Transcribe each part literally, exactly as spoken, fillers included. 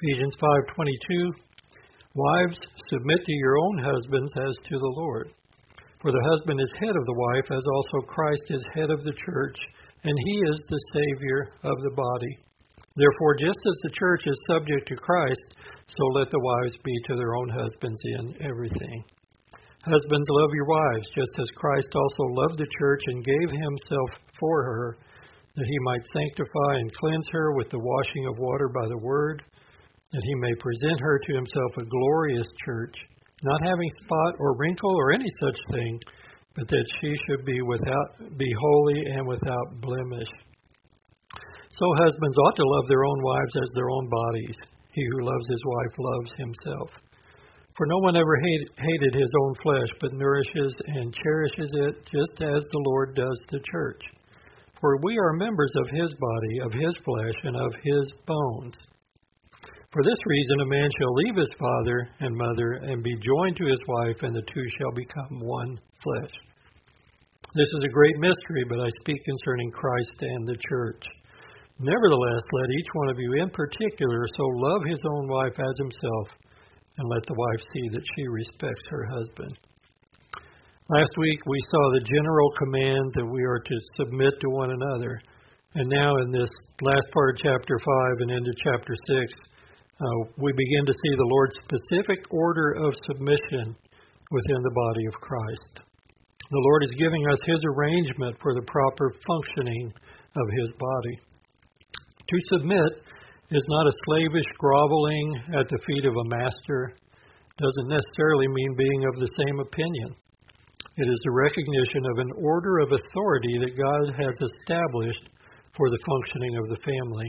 Ephesians five twenty-two, wives, submit to your own husbands as to the Lord. For the husband is head of the wife, as also Christ is head of the church, and he is the Savior of the body. Therefore, just as the church is subject to Christ, so let the wives be to their own husbands in everything. Husbands, love your wives, just as Christ also loved the church and gave himself for her, that he might sanctify and cleanse her with the washing of water by the word, that he may present her to himself a glorious church, not having spot or wrinkle or any such thing, but that she should be without, be holy and without blemish. So husbands ought to love their own wives as their own bodies. He who loves his wife loves himself. For no one ever hate, hated his own flesh, but nourishes and cherishes it, just as the Lord does the church. For we are members of his body, of his flesh, and of his bones. For this reason a man shall leave his father and mother, and be joined to his wife, and the two shall become one flesh. This is a great mystery, but I speak concerning Christ and the church. Nevertheless, let each one of you in particular so love his own wife as himself, and let the wife see that she respects her husband. Last week we saw the general command that we are to submit to one another. And now in this last part of chapter five and into chapter six, uh, we begin to see the Lord's specific order of submission within the body of Christ. The Lord is giving us his arrangement for the proper functioning of his body. To submit is not a slavish groveling at the feet of a master. Doesn't necessarily mean being of the same opinion. It is the recognition of an order of authority that God has established for the functioning of the family.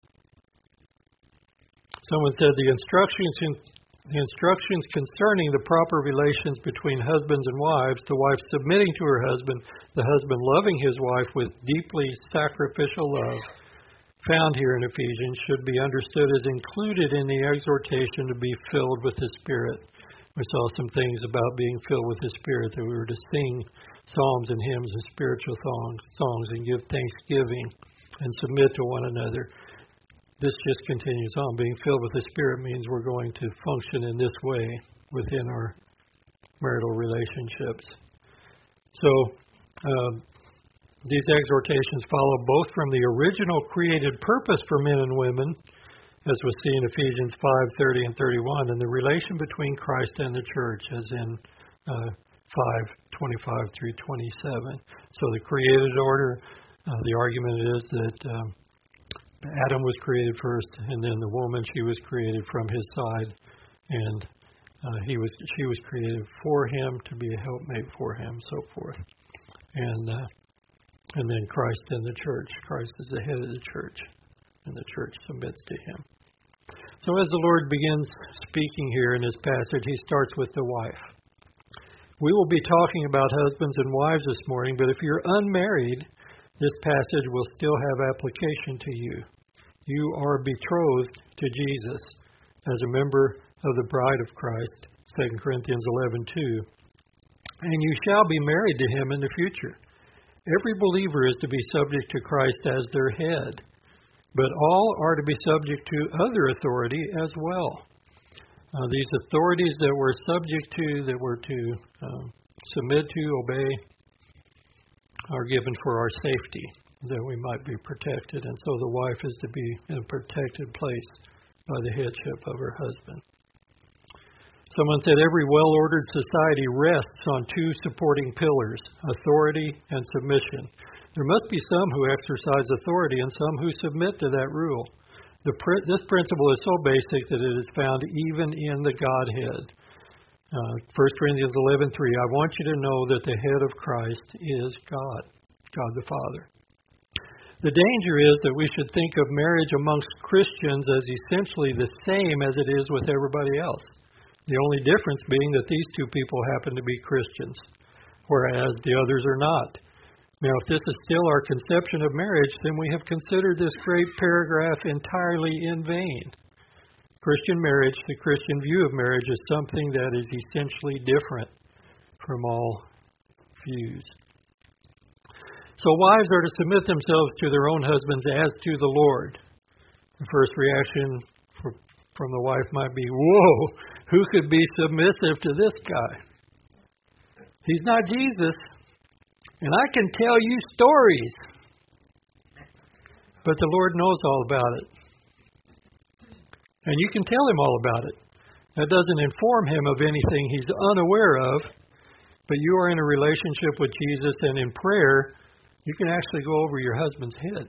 Someone said the instructions in, the instructions concerning the proper relations between husbands and wives, the wife submitting to her husband, the husband loving his wife with deeply sacrificial love, found here in Ephesians, should be understood as included in the exhortation to be filled with the Spirit. We saw some things about being filled with the Spirit, that we were to sing psalms and hymns and spiritual songs, songs and give thanksgiving and submit to one another. This just continues on. Being filled with the Spirit means we're going to function in this way within our marital relationships. So, uh, these exhortations follow both from the original created purpose for men and women, as we see in Ephesians five thirty and thirty-one, and the relation between Christ and the church, as in uh, five twenty-five through twenty-seven. So the created order, uh, the argument is that um, Adam was created first, and then the woman, she was created from his side, and uh, he was she was created for him, to be a helpmate for him, so forth. And uh, And then Christ and the church. Christ is the head of the church, and the church submits to him. So as the Lord begins speaking here in this passage, he starts with the wife. We will be talking about husbands and wives this morning, but if you're unmarried, this passage will still have application to you. You are betrothed to Jesus as a member of the bride of Christ, Second Corinthians eleven two, and you shall be married to him in the future. Every believer is to be subject to Christ as their head, but all are to be subject to other authority as well. Uh, these authorities that we're subject to, that we're to um, submit to, obey, are given for our safety, that we might be protected. And so the wife is to be in a protected place by the headship of her husband. Someone said every well-ordered society rests on two supporting pillars, authority and submission. There must be some who exercise authority and some who submit to that rule. The, this principle is so basic that it is found even in the Godhead. Uh, First Corinthians eleven three, I want you to know that the head of Christ is God, God the Father. The danger is that we should think of marriage amongst Christians as essentially the same as it is with everybody else. The only difference being that these two people happen to be Christians, whereas the others are not. Now, if this is still our conception of marriage, then we have considered this great paragraph entirely in vain. Christian marriage, the Christian view of marriage, is something that is essentially different from all views. So wives are to submit themselves to their own husbands as to the Lord. The first reaction for from the wife might be, whoa, who could be submissive to this guy? He's not Jesus. And I can tell you stories. But the Lord knows all about it. And you can tell him all about it. That doesn't inform him of anything he's unaware of. But you are in a relationship with Jesus, and in prayer, you can actually go over your husband's head.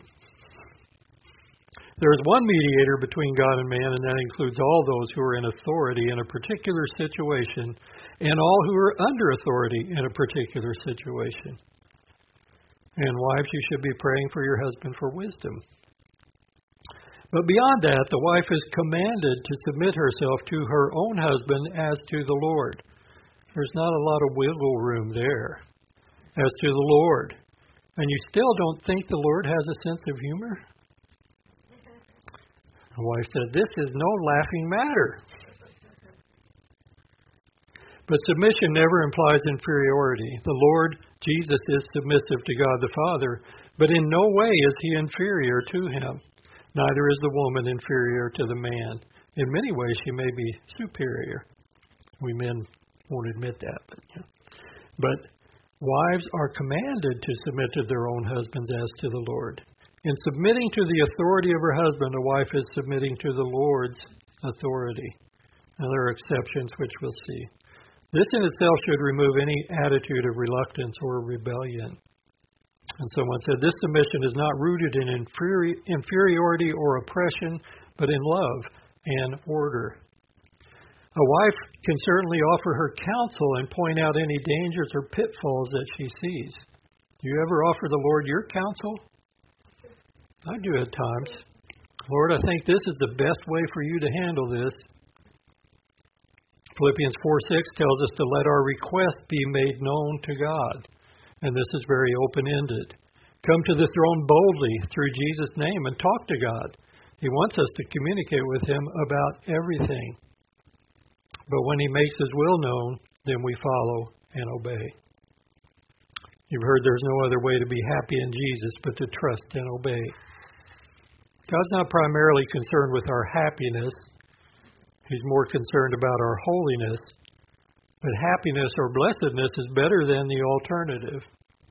There is one mediator between God and man, and that includes all those who are in authority in a particular situation, and all who are under authority in a particular situation. And wives, you should be praying for your husband for wisdom. But beyond that, the wife is commanded to submit herself to her own husband as to the Lord. There's not a lot of wiggle room there. As to the Lord. And you still don't think the Lord has a sense of humor? The wife said, this is no laughing matter. But submission never implies inferiority. The Lord Jesus is submissive to God the Father, but in no way is he inferior to him. Neither is the woman inferior to the man. In many ways, she may be superior. We men won't admit that. But, yeah. but wives are commanded to submit to their own husbands as to the Lord. In submitting to the authority of her husband, a wife is submitting to the Lord's authority. Now, there are exceptions, which we'll see. This in itself should remove any attitude of reluctance or rebellion. And someone said, this submission is not rooted in inferi- inferiority or oppression, but in love and order. A wife can certainly offer her counsel and point out any dangers or pitfalls that she sees. Do you ever offer the Lord your counsel? I do at times. Lord, I think this is the best way for you to handle this. Philippians four six tells us to let our request be made known to God. And this is very open-ended. Come to the throne boldly through Jesus' name and talk to God. He wants us to communicate with him about everything. But when he makes his will known, then we follow and obey. You've heard there's no other way to be happy in Jesus but to trust and obey. God's not primarily concerned with our happiness. He's more concerned about our holiness. But happiness or blessedness is better than the alternative.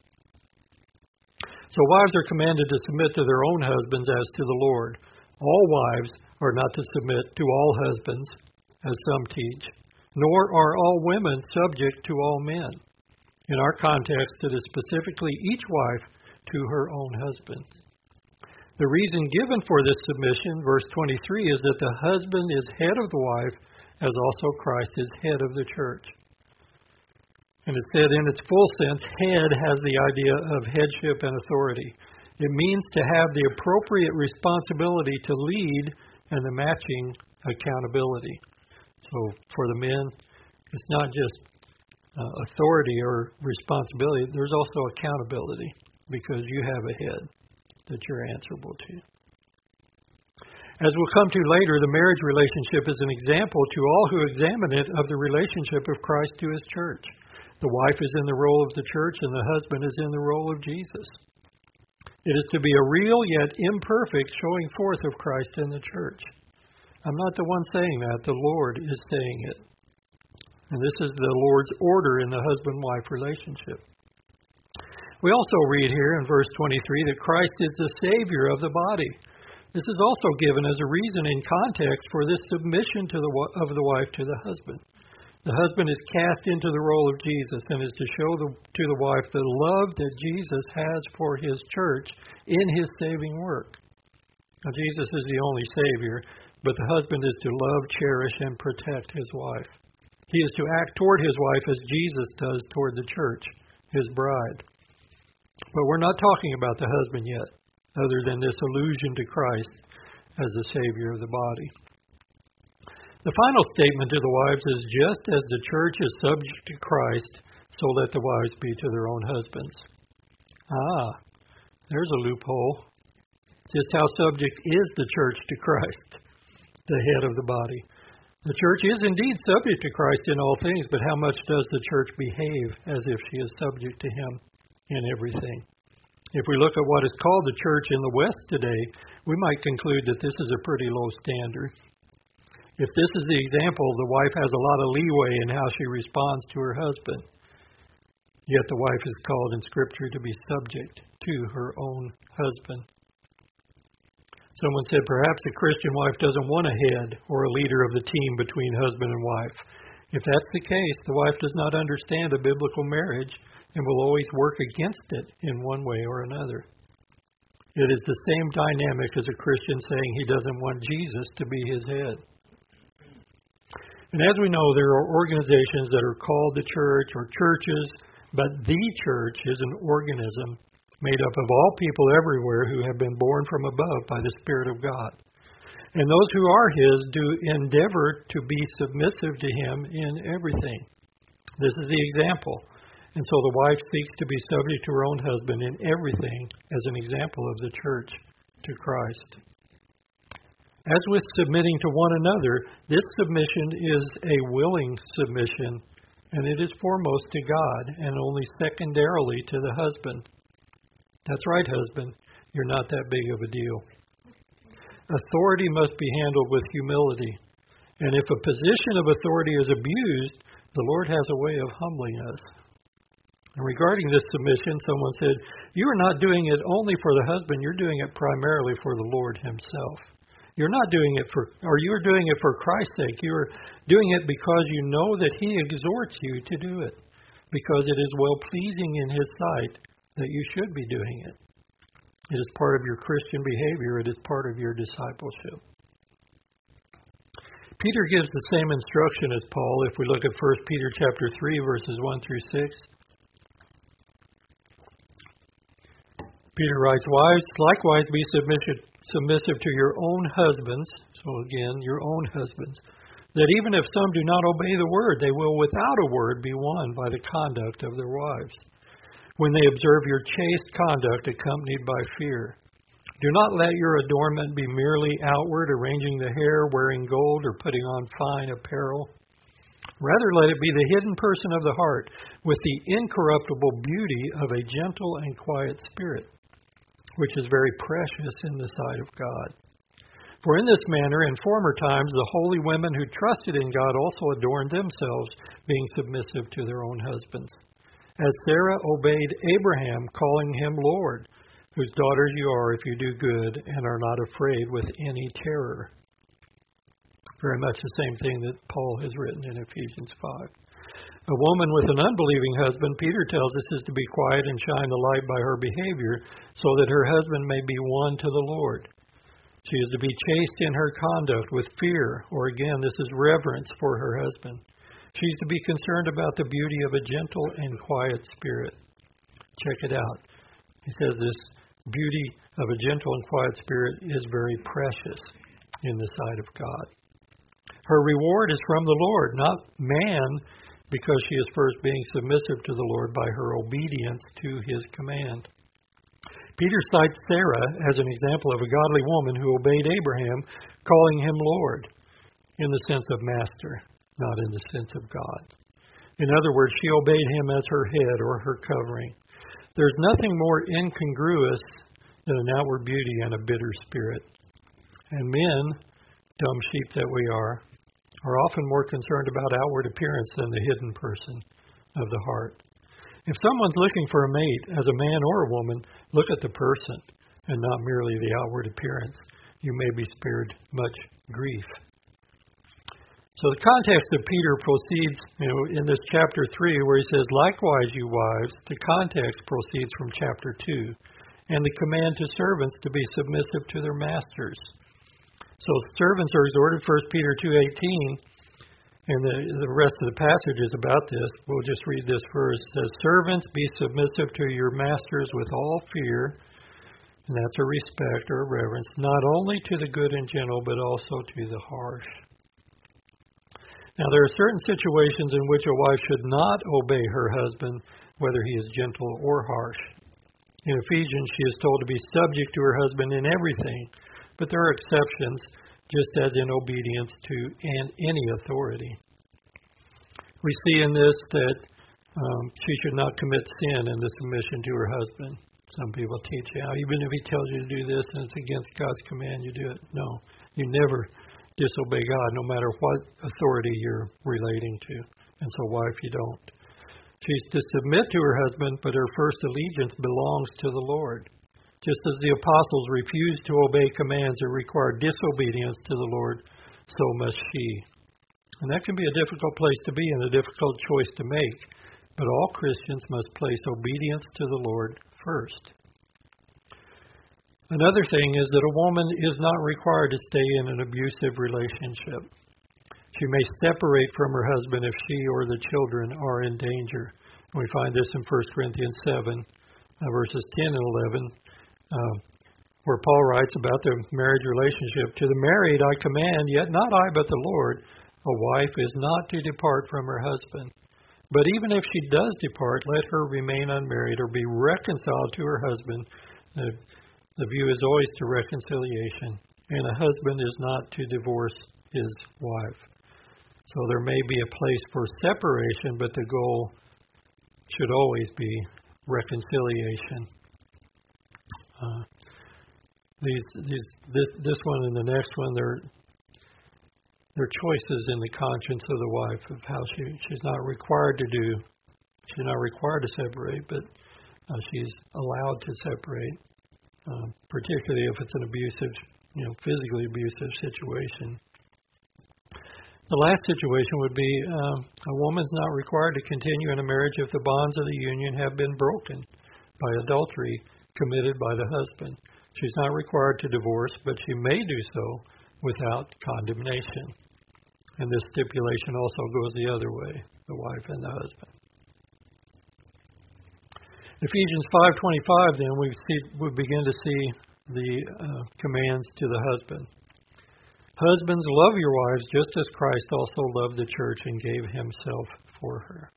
So wives are commanded to submit to their own husbands as to the Lord. All wives are not to submit to all husbands, as some teach, nor are all women subject to all men. In our context, it is specifically each wife to her own husband. The reason given for this submission, verse twenty-three, is that the husband is head of the wife, as also Christ is head of the church. And it said in its full sense, head has the idea of headship and authority. It means to have the appropriate responsibility to lead and the matching accountability. So for the men, it's not just uh, authority or responsibility. There's also accountability because you have a head that you're answerable to. As we'll come to later, the marriage relationship is an example to all who examine it of the relationship of Christ to his church. The wife is in the role of the church and the husband is in the role of Jesus. It is to be a real yet imperfect showing forth of Christ in the church. I'm not the one saying that. The Lord is saying it. And this is the Lord's order in the husband-wife relationship. We also read here in verse twenty-three that Christ is the Savior of the body. This is also given as a reason in context for this submission to the, of the wife to the husband. The husband is cast into the role of Jesus and is to show the, to the wife the love that Jesus has for his church in his saving work. Now, Jesus is the only Savior, but the husband is to love, cherish, and protect his wife. He is to act toward his wife as Jesus does toward the church, his bride. But we're not talking about the husband yet, other than this allusion to Christ as the Savior of the body. The final statement to the wives is, just as the church is subject to Christ, so let the wives be to their own husbands. Ah, there's a loophole. Just how subject is the church to Christ, the head of the body? The church is indeed subject to Christ in all things, but how much does the church behave as if she is subject to him in everything? If we look at what is called the church in the West today, we might conclude that this is a pretty low standard. If this is the example, the wife has a lot of leeway in how she responds to her husband. Yet the wife is called in Scripture to be subject to her own husband. Someone said perhaps a Christian wife doesn't want a head or a leader of the team between husband and wife. If that's the case, the wife does not understand a biblical marriage and will always work against it in one way or another. It is the same dynamic as a Christian saying he doesn't want Jesus to be his head. And as we know, there are organizations that are called the church or churches, but the church is an organism made up of all people everywhere who have been born from above by the Spirit of God. And those who are his do endeavor to be submissive to him in everything. This is the example. And so the wife seeks to be subject to her own husband in everything as an example of the church to Christ. As with submitting to one another, this submission is a willing submission, and it is foremost to God and only secondarily to the husband. That's right, husband. You're not that big of a deal. Authority must be handled with humility. And if a position of authority is abused, the Lord has a way of humbling us. And regarding this submission, someone said, you are not doing it only for the husband, you're doing it primarily for the Lord himself. You're not doing it for, or you're doing it for Christ's sake. You're doing it because you know that he exhorts you to do it, because it is well-pleasing in his sight that you should be doing it. It is part of your Christian behavior. It is part of your discipleship. Peter gives the same instruction as Paul if we look at First Peter chapter three, verses one through six. Peter writes, wives, likewise be submissive, submissive to your own husbands, so again, your own husbands, that even if some do not obey the word, they will without a word be won by the conduct of their wives, when they observe your chaste conduct accompanied by fear. Do not let your adornment be merely outward, arranging the hair, wearing gold, or putting on fine apparel. Rather, let it be the hidden person of the heart, with the incorruptible beauty of a gentle and quiet spirit, which is very precious in the sight of God. For in this manner, in former times, the holy women who trusted in God also adorned themselves, being submissive to their own husbands. As Sarah obeyed Abraham, calling him Lord, whose daughters you are if you do good and are not afraid with any terror. Very much the same thing that Paul has written in Ephesians five. A woman with an unbelieving husband, Peter tells us, is to be quiet and shine the light by her behavior so that her husband may be won to the Lord. She is to be chaste in her conduct with fear, or again, this is reverence for her husband. She is to be concerned about the beauty of a gentle and quiet spirit. Check it out. He says this beauty of a gentle and quiet spirit is very precious in the sight of God. Her reward is from the Lord, not man, because she is first being submissive to the Lord by her obedience to his command. Peter cites Sarah as an example of a godly woman who obeyed Abraham, calling him Lord, in the sense of master, not in the sense of God. In other words, she obeyed him as her head or her covering. There's nothing more incongruous than an outward beauty and a bitter spirit. And men, dumb sheep that we are, are often more concerned about outward appearance than the hidden person of the heart. If someone's looking for a mate, as a man or a woman, look at the person and not merely the outward appearance. You may be spared much grief. So the context of Peter proceeds, you know, in this chapter three, where he says, likewise, you wives, the context proceeds from chapter two, and the command to servants to be submissive to their masters. So servants are exhorted, First Peter two eighteen, and the, the rest of the passage is about this. We'll just read this verse. It says, servants, be submissive to your masters with all fear, and that's a respect or a reverence, not only to the good and gentle, but also to the harsh. Now, there are certain situations in which a wife should not obey her husband, whether he is gentle or harsh. In Ephesians, she is told to be subject to her husband in everything, but there are exceptions, just as in obedience to an, any authority. We see in this that um, she should not commit sin in the submission to her husband. Some people teach, yeah, even if he tells you to do this and it's against God's command, you do it. No, you never disobey God no matter what authority you're relating to. And so, wife, you don't. She's to submit to her husband, but her first allegiance belongs to the Lord. Just as the apostles refused to obey commands that require disobedience to the Lord, so must she. And that can be a difficult place to be and a difficult choice to make. But all Christians must place obedience to the Lord first. Another thing is that a woman is not required to stay in an abusive relationship. She may separate from her husband if she or the children are in danger. We find this in First Corinthians seven, uh, verses ten and eleven, uh, where Paul writes about the marriage relationship. To the married I command, yet not I but the Lord, a wife is not to depart from her husband. But even if she does depart, let her remain unmarried or be reconciled to her husband. The, the view is always to reconciliation, and a husband is not to divorce his wife. So there may be a place for separation, but the goal should always be reconciliation. Uh, these, these, this, this one and the next one, they're, they're choices in the conscience of the wife of how she she's not required to do. She's not required to separate, but uh, she's allowed to separate, uh, particularly if it's an abusive, you know, physically abusive situation. The last situation would be um, a woman's not required to continue in a marriage if the bonds of the union have been broken by adultery committed by the husband. She's not required to divorce, but she may do so without condemnation. And this stipulation also goes the other way, the wife and the husband. Ephesians five twenty-five, then, we see we begin to see the uh, commands to the husband. Husbands, love your wives just as Christ also loved the church and gave himself for her.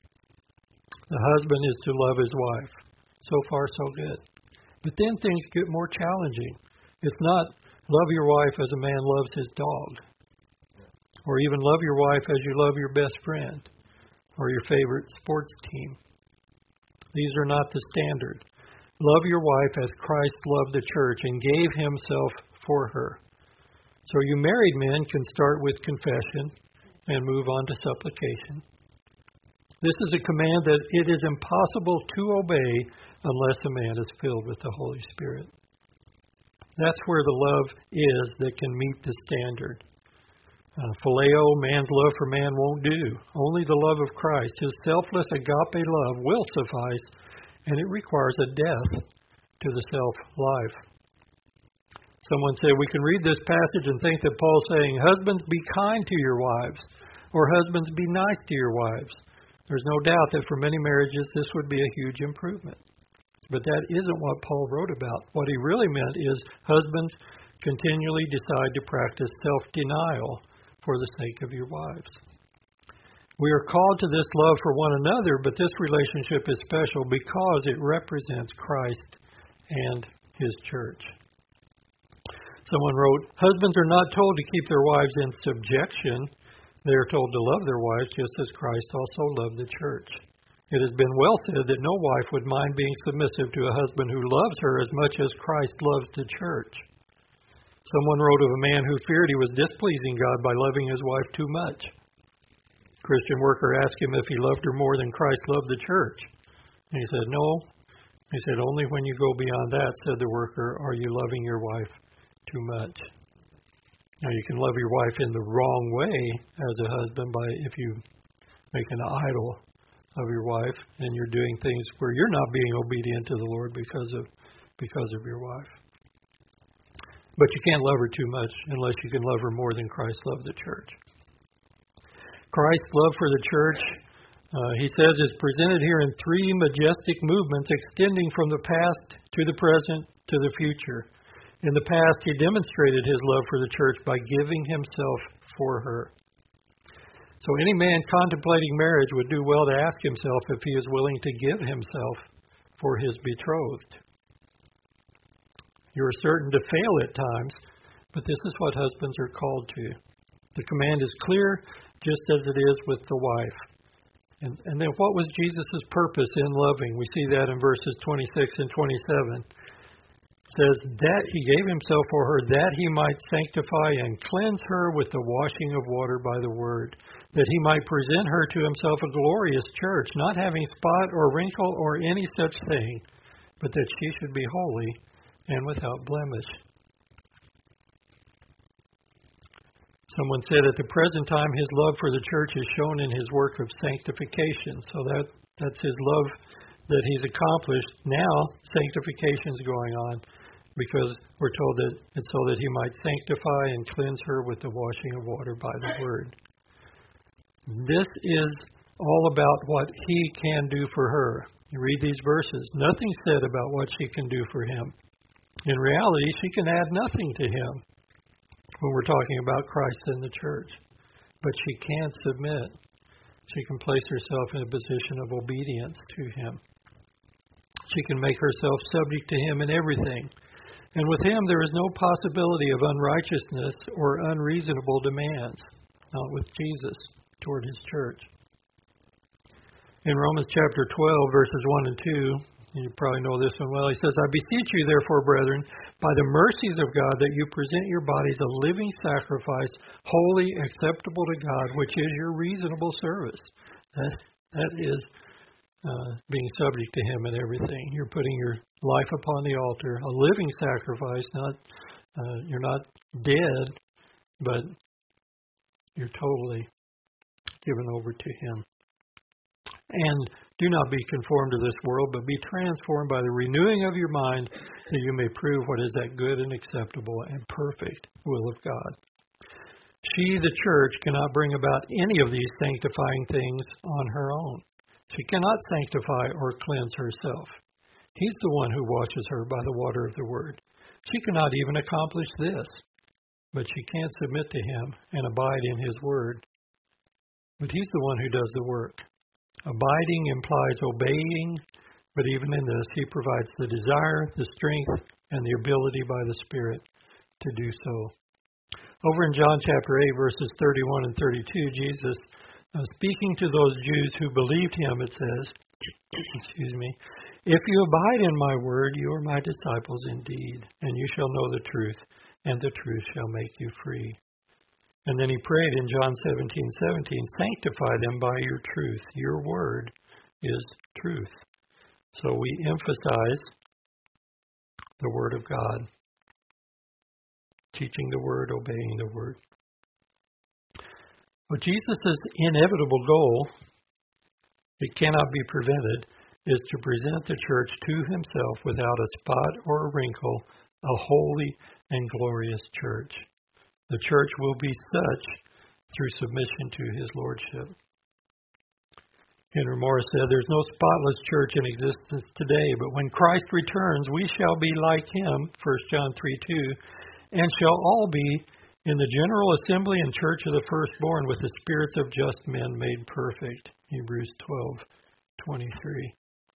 The husband is to love his wife. So far, so good. But then things get more challenging. It's not love your wife as a man loves his dog, or even love your wife as you love your best friend or your favorite sports team. These are not the standard. Love your wife as Christ loved the church and gave himself for her. So you married men can start with confession and move on to supplication. This is a command that it is impossible to obey unless a man is filled with the Holy Spirit. That's where the love is that can meet the standard. Uh, phileo, man's love for man, won't do. Only the love of Christ, his selfless agape love, will suffice, and it requires a death to the self-life. Someone said, we can read this passage and think that Paul's saying, husbands, be kind to your wives, or husbands, be nice to your wives. There's no doubt that for many marriages this would be a huge improvement. But that isn't what Paul wrote about. What he really meant is husbands continually decide to practice self-denial for the sake of your wives. We are called to this love for one another, but this relationship is special because it represents Christ and his church. Someone wrote, husbands are not told to keep their wives in subjection. They are told to love their wives just as Christ also loved the church. It has been well said that no wife would mind being submissive to a husband who loves her as much as Christ loves the church. Someone wrote of a man who feared he was displeasing God by loving his wife too much. A Christian worker asked him if he loved her more than Christ loved the church. And he said, no. He said, only when you go beyond that, said the worker, are you loving your wife too much. Now, you can love your wife in the wrong way as a husband by if you make an idol of your wife and you're doing things where you're not being obedient to the Lord because of because of your wife. But you can't love her too much unless you can love her more than Christ loved the church. Christ's love for the church, uh, he says, is presented here in three majestic movements extending from the past to the present to the future. In the past, he demonstrated his love for the church by giving himself for her. So any man contemplating marriage would do well to ask himself if he is willing to give himself for his betrothed. You're certain to fail at times, but this is what husbands are called to. The command is clear, just as it is with the wife. And, and then what was Jesus' purpose in loving? We see that in verses twenty-six and twenty-seven. says that he gave himself for her that he might sanctify and cleanse her with the washing of water by the word, that he might present her to himself a glorious church, not having spot or wrinkle or any such thing, but that she should be holy and without blemish. Someone said at the present time his love for the church is shown in his work of sanctification. So that that's his love that he's accomplished. Now sanctification is going on because we're told that it's so that he might sanctify and cleanse her with the washing of water by the word. This is all about what he can do for her. You read these verses. Nothing said about what she can do for him. In reality, she can add nothing to him when we're talking about Christ and the church. But she can submit. She can place herself in a position of obedience to him. She can make herself subject to him in everything. And with him there is no possibility of unrighteousness or unreasonable demands. Not with Jesus toward his church. In Romans chapter twelve, verses one and two, you probably know this one well, he says, I beseech you therefore, brethren, by the mercies of God, that you present your bodies a living sacrifice, holy, acceptable to God, which is your reasonable service. That, that is uh, being subject to him in everything. You're putting your life upon the altar, a living sacrifice, not uh, you're not dead, but you're totally given over to him. And do not be conformed to this world, but be transformed by the renewing of your mind, that you may prove what is that good and acceptable and perfect will of God. She, the church, cannot bring about any of these sanctifying things on her own. She cannot sanctify or cleanse herself. He's the one who washes her by the water of the word. She cannot even accomplish this, but she can submit to him and abide in his word. But he's the one who does the work. Abiding implies obeying, but even in this, he provides the desire, the strength, and the ability by the Spirit to do so. Over in John chapter eight, verses thirty-one and thirty-two, Jesus, uh, speaking to those Jews who believed him, it says, excuse me, if you abide in my word, you are my disciples indeed, and you shall know the truth, and the truth shall make you free. And then he prayed in John seventeen seventeen, sanctify them by your truth. Your word is truth. So we emphasize the word of God. Teaching the word, obeying the word. Well, Jesus' inevitable goal, it cannot be prevented, is to present the church to himself without a spot or a wrinkle, a holy and glorious church. The church will be such through submission to his lordship. Henry Morris said, there's no spotless church in existence today, but when Christ returns, we shall be like him, First John three two, and shall all be in the general assembly and church of the firstborn with the spirits of just men made perfect, Hebrews twelve twenty-three.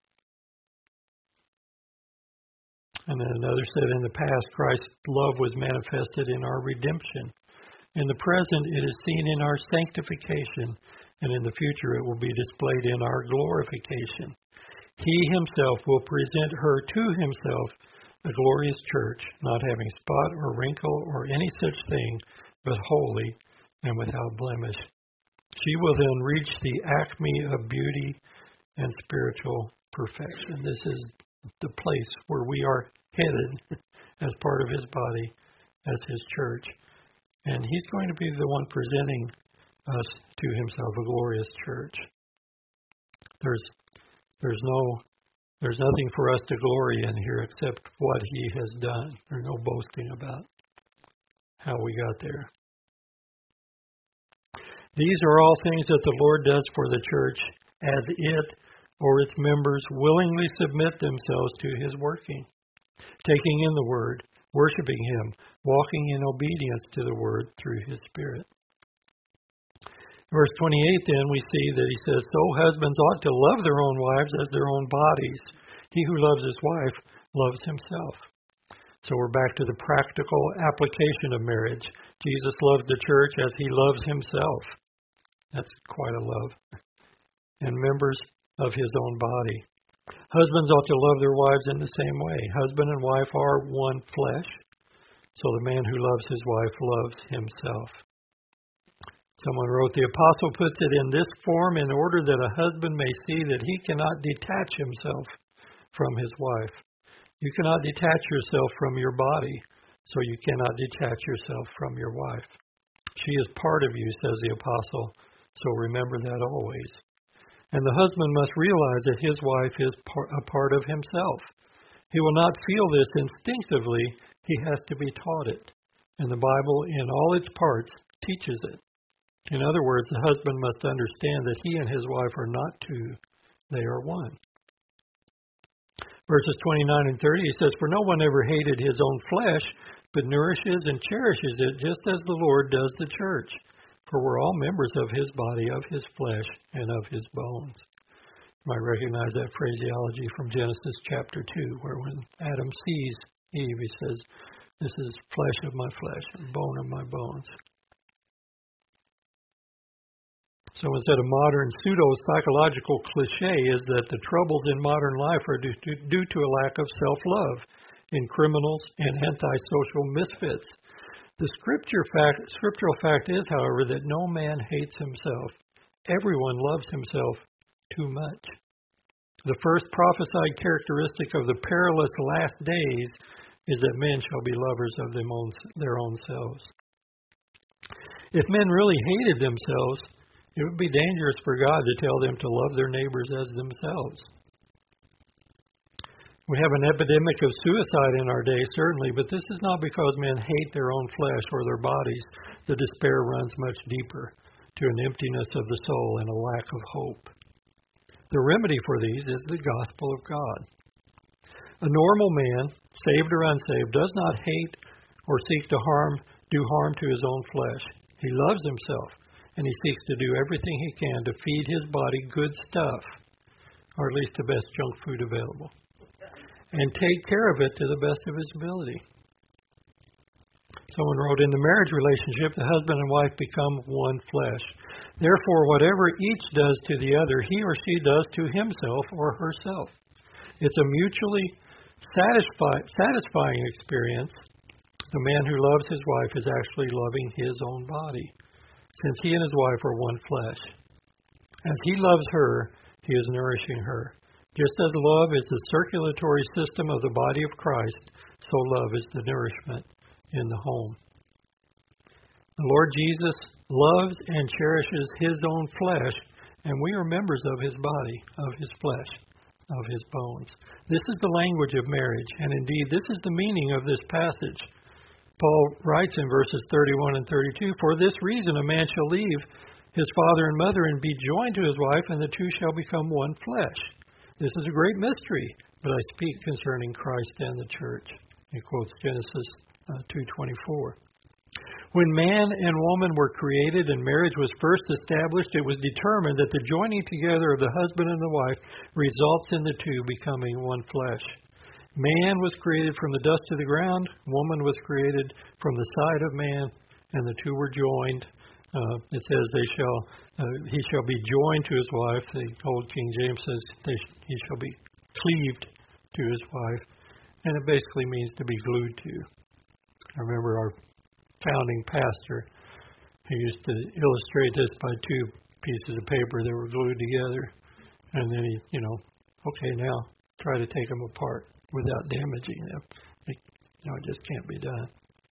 And then another said, in the past, Christ's love was manifested in our redemption. In the present, it is seen in our sanctification, and in the future, it will be displayed in our glorification. He himself will present her to himself, a glorious church, not having spot or wrinkle or any such thing, but holy and without blemish. She will then reach the acme of beauty and spiritual perfection. This is the place where we are headed as part of his body, as his church. And he's going to be the one presenting us to himself, a glorious church. There's there's no there's nothing for us to glory in here except what he has done. There's no boasting about how we got there. These are all things that the Lord does for the church as it or its members willingly submit themselves to his working, taking in the word, worshiping him, walking in obedience to the word through his Spirit. Verse twenty-eight, then, we see that he says, so husbands ought to love their own wives as their own bodies. He who loves his wife loves himself. So we're back to the practical application of marriage. Jesus loves the church as he loves himself. That's quite a love. And members of his own body. Husbands ought to love their wives in the same way. Husband and wife are one flesh, so the man who loves his wife loves himself. Someone wrote, the apostle puts it in this form in order that a husband may see that he cannot detach himself from his wife. You cannot detach yourself from your body, so you cannot detach yourself from your wife. She is part of you, says the apostle, so remember that always. And the husband must realize that his wife is a part of himself. He will not feel this instinctively. He has to be taught it. And the Bible, in all its parts, teaches it. In other words, the husband must understand that he and his wife are not two, they are one. Verses twenty-nine and thirty, he says, for no one ever hated his own flesh, but nourishes and cherishes it, just as the Lord does the church. For we're all members of his body, of his flesh, and of his bones. You might recognize that phraseology from Genesis chapter two, where when Adam sees Eve, he says, this is flesh of my flesh and bone of my bones. So instead of modern pseudo-psychological cliche is that the troubles in modern life are due to, due to a lack of self-love in criminals and antisocial misfits. The scripture fact, scriptural fact is, however, that no man hates himself. Everyone loves himself too much. The first prophesied characteristic of the perilous last days is that men shall be lovers of them own, their own selves. If men really hated themselves, it would be dangerous for God to tell them to love their neighbors as themselves. We have an epidemic of suicide in our day, certainly, but this is not because men hate their own flesh or their bodies. The despair runs much deeper, to an emptiness of the soul and a lack of hope. The remedy for these is the gospel of God. A normal man, saved or unsaved, does not hate or seek to harm, do harm to his own flesh. He loves himself, and he seeks to do everything he can to feed his body good stuff, or at least the best junk food available, and take care of it to the best of his ability. Someone wrote, in the marriage relationship, the husband and wife become one flesh. Therefore, whatever each does to the other, he or she does to himself or herself. It's a mutually satisfy, satisfying experience. The man who loves his wife is actually loving his own body, since he and his wife are one flesh. As he loves her, he is nourishing her. Just as love is the circulatory system of the body of Christ, so love is the nourishment in the home. The Lord Jesus loves and cherishes his own flesh, and we are members of his body, of his flesh, of his bones. This is the language of marriage, and indeed this is the meaning of this passage. Paul writes in verses thirty-one and thirty-two, for this reason a man shall leave his father and mother and be joined to his wife, and the two shall become one flesh. This is a great mystery, but I speak concerning Christ and the church. He quotes Genesis uh, two twenty-four. When man and woman were created and marriage was first established, it was determined that the joining together of the husband and the wife results in the two becoming one flesh. Man was created from the dust of the ground, woman was created from the side of man, and the two were joined. Uh, it says they shall, uh, he shall be joined to his wife. The old King James says they sh- he shall be cleaved to his wife, and it basically means to be glued to. I remember our founding pastor, he used to illustrate this by two pieces of paper that were glued together, and then he, you know, okay, now try to take them apart without damaging them. It, you know, it just can't be done.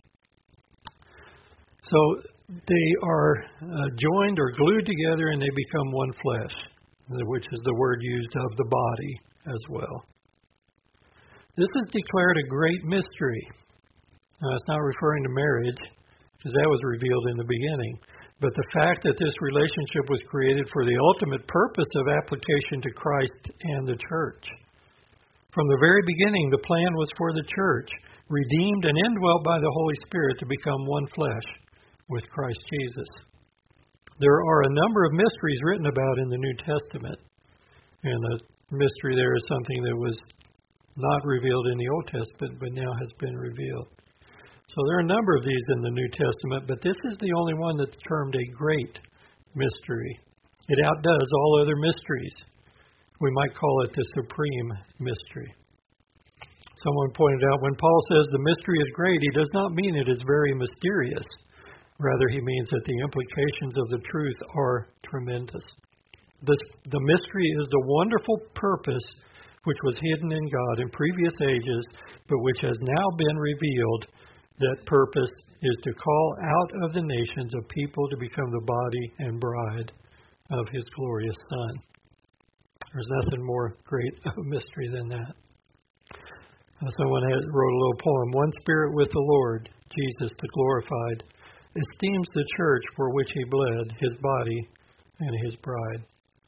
So they are uh, joined or glued together and they become one flesh, which is the word used of the body as well. This is declared a great mystery. Now, it's not referring to marriage, because that was revealed in the beginning. But the fact that this relationship was created for the ultimate purpose of application to Christ and the church. From the very beginning, the plan was for the church, redeemed and indwelt by the Holy Spirit, to become one flesh with Christ Jesus. There are a number of mysteries written about in the New Testament. And the mystery there is something that was not revealed in the Old Testament, but now has been revealed. So there are a number of these in the New Testament, but this is the only one that's termed a great mystery. It outdoes all other mysteries. We might call it the supreme mystery. Someone pointed out, when Paul says the mystery is great, he does not mean it is very mysterious. Rather, he means that the implications of the truth are tremendous. This, the mystery is the wonderful purpose which was hidden in God in previous ages, but which has now been revealed. That purpose is to call out of the nations a people to become the body and bride of His glorious Son. There's nothing more great of a mystery than that. Uh, someone had, wrote a little poem. One spirit with the Lord, Jesus the glorified, esteems the church for which He bled, His body and His bride.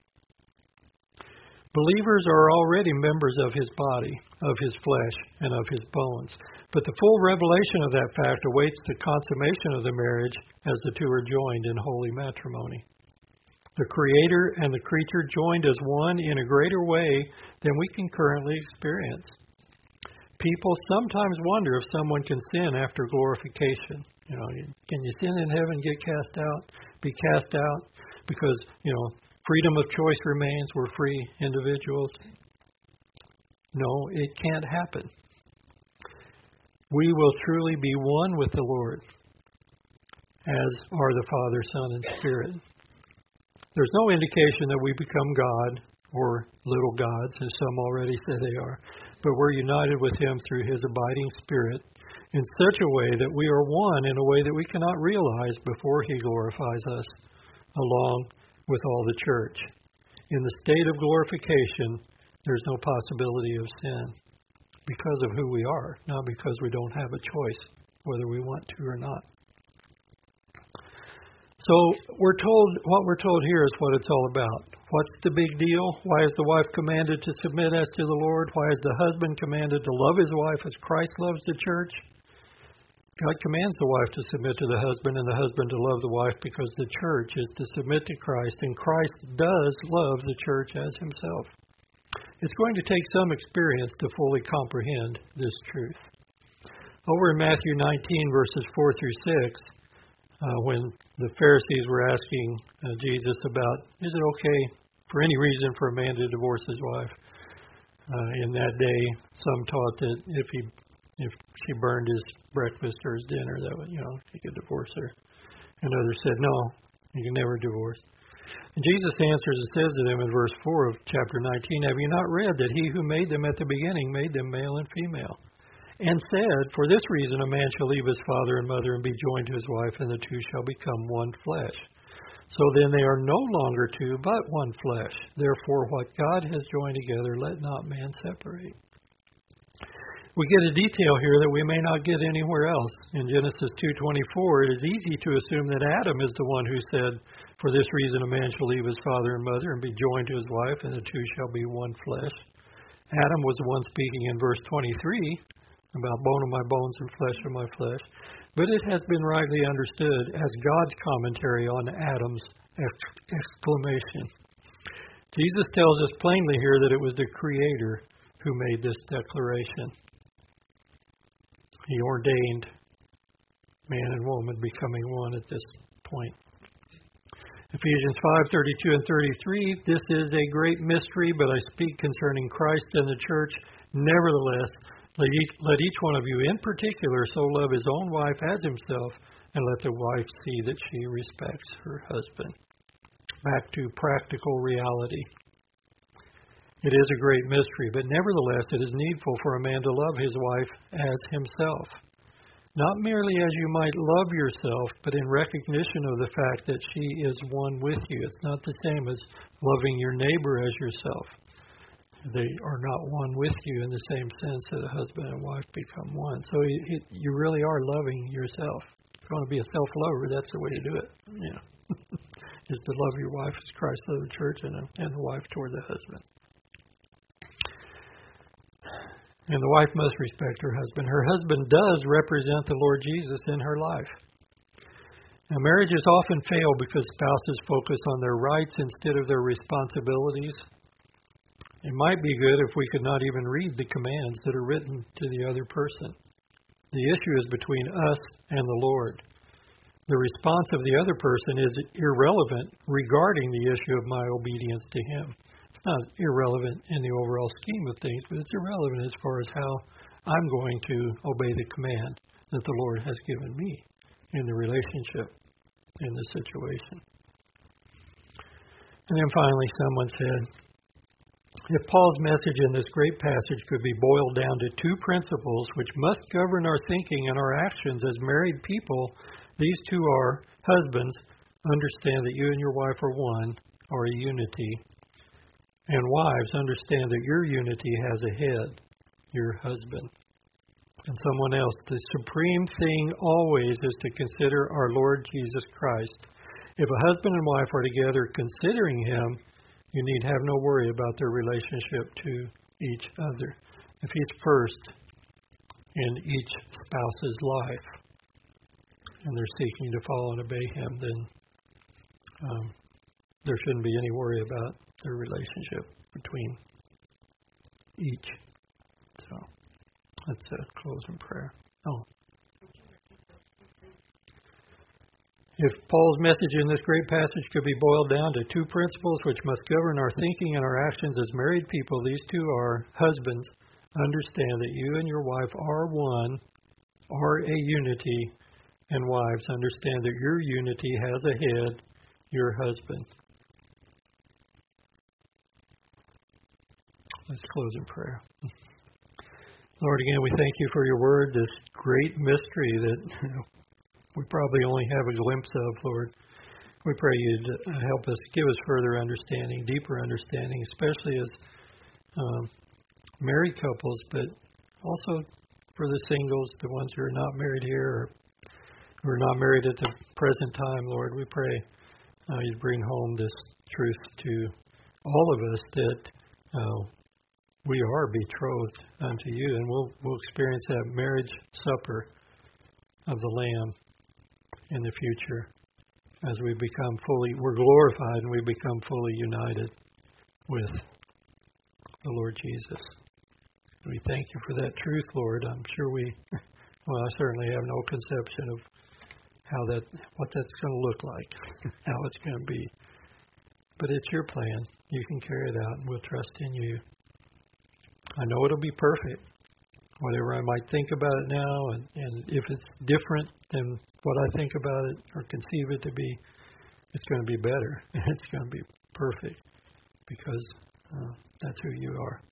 Believers are already members of His body, of His flesh, and of His bones. But the full revelation of that fact awaits the consummation of the marriage as the two are joined in holy matrimony. The Creator and the creature joined as one in a greater way than we can currently experience. People sometimes wonder if someone can sin after glorification. You know, can you sin in heaven, get cast out, be cast out? Because, you know, freedom of choice remains. We're free individuals. No, it can't happen. We will truly be one with the Lord, as are the Father, Son, and Spirit. There's no indication that we become God or little gods, as some already say they are, but we're united with Him through His abiding Spirit in such a way that we are one in a way that we cannot realize before He glorifies us, along with all the church. In the state of glorification, there's no possibility of sin because of who we are, not because we don't have a choice whether we want to or not. So we're told, what we're told here is what it's all about. What's the big deal? Why is the wife commanded to submit as to the Lord? Why is the husband commanded to love his wife as Christ loves the church? God commands the wife to submit to the husband and the husband to love the wife because the church is to submit to Christ, and Christ does love the church as Himself. It's going to take some experience to fully comprehend this truth. Over in Matthew nineteen, verses four through six, uh, when the Pharisees were asking uh, Jesus about, is it okay for any reason for a man to divorce his wife? Uh, in that day, some taught that if he if she burned his breakfast or his dinner, that would, you know, he could divorce her. And others said, no, you can never divorce. And Jesus answers and says to them in verse four of chapter nineteen, have you not read that He who made them at the beginning made them male and female? And said, for this reason a man shall leave his father and mother and be joined to his wife, and the two shall become one flesh. So then they are no longer two, but one flesh. Therefore what God has joined together, let not man separate. We get a detail here that we may not get anywhere else. In Genesis two twenty-four, it is easy to assume that Adam is the one who said, for this reason a man shall leave his father and mother and be joined to his wife, and the two shall be one flesh. Adam was the one speaking in verse twenty-three about bone of my bones and flesh of my flesh. But it has been rightly understood as God's commentary on Adam's ex- exclamation. Jesus tells us plainly here that it was the Creator who made this declaration. He ordained man and woman becoming one at this point. Ephesians five thirty-two and thirty-three, this is a great mystery, but I speak concerning Christ and the church. Nevertheless, let each, let each one of you in particular so love his own wife as himself, and let the wife see that she respects her husband. Back to practical reality. It is a great mystery, but nevertheless it is needful for a man to love his wife as himself. Not merely as you might love yourself, but in recognition of the fact that she is one with you. It's not the same as loving your neighbor as yourself. They are not one with you in the same sense that a husband and wife become one. So it, it, you really are loving yourself. If you want to be a self-lover, that's the way to do it. You know, is to love your wife as Christ loved the church, and, a, and the wife toward the husband. And the wife must respect her husband. Her husband does represent the Lord Jesus in her life. Now, marriages often fail because spouses focus on their rights instead of their responsibilities. It might be good if we could not even read the commands that are written to the other person. The issue is between us and the Lord. The response of the other person is irrelevant regarding the issue of my obedience to Him. It's not irrelevant in the overall scheme of things, but it's irrelevant as far as how I'm going to obey the command that the Lord has given me in the relationship, in the situation. And then finally, someone said, if Paul's message in this great passage could be boiled down to two principles which must govern our thinking and our actions as married people, these two are: husbands, understand that you and your wife are one, are a unity, and wives, understand that your unity has a head, your husband. And someone else, the supreme thing always is to consider our Lord Jesus Christ. If a husband and wife are together considering Him, you need have no worry about their relationship to each other. If He's first in each spouse's life, and they're seeking to follow and obey Him, then um, there shouldn't be any worry about their relationship between each. So let's uh, close in prayer. Oh. If Paul's message in this great passage could be boiled down to two principles which must govern our thinking and our actions as married people, these two are: husbands, understand that you and your wife are one, are a unity, and wives, understand that your unity has a head, your husband. Let's close in prayer. Lord, again, we thank you for your word, this great mystery that you know, we probably only have a glimpse of, Lord. We pray you'd help us, give us further understanding, deeper understanding, especially as um, married couples, but also for the singles, the ones who are not married here or who are not married at the present time, Lord. We pray uh, you'd bring home this truth to all of us that uh, we are betrothed unto you, and we'll we'll experience that marriage supper of the Lamb in the future as we become fully, we're glorified and we become fully united with the Lord Jesus. We thank you for that truth, Lord. I'm sure we, well, I certainly have no conception of how that, what that's going to look like, how it's going to be. But it's your plan. You can carry it out, and we'll trust in you. I know it'll be perfect, whatever I might think about it now, and, and if it's different than what I think about it or conceive it to be, it's going to be better. It's going to be perfect because uh, that's who you are.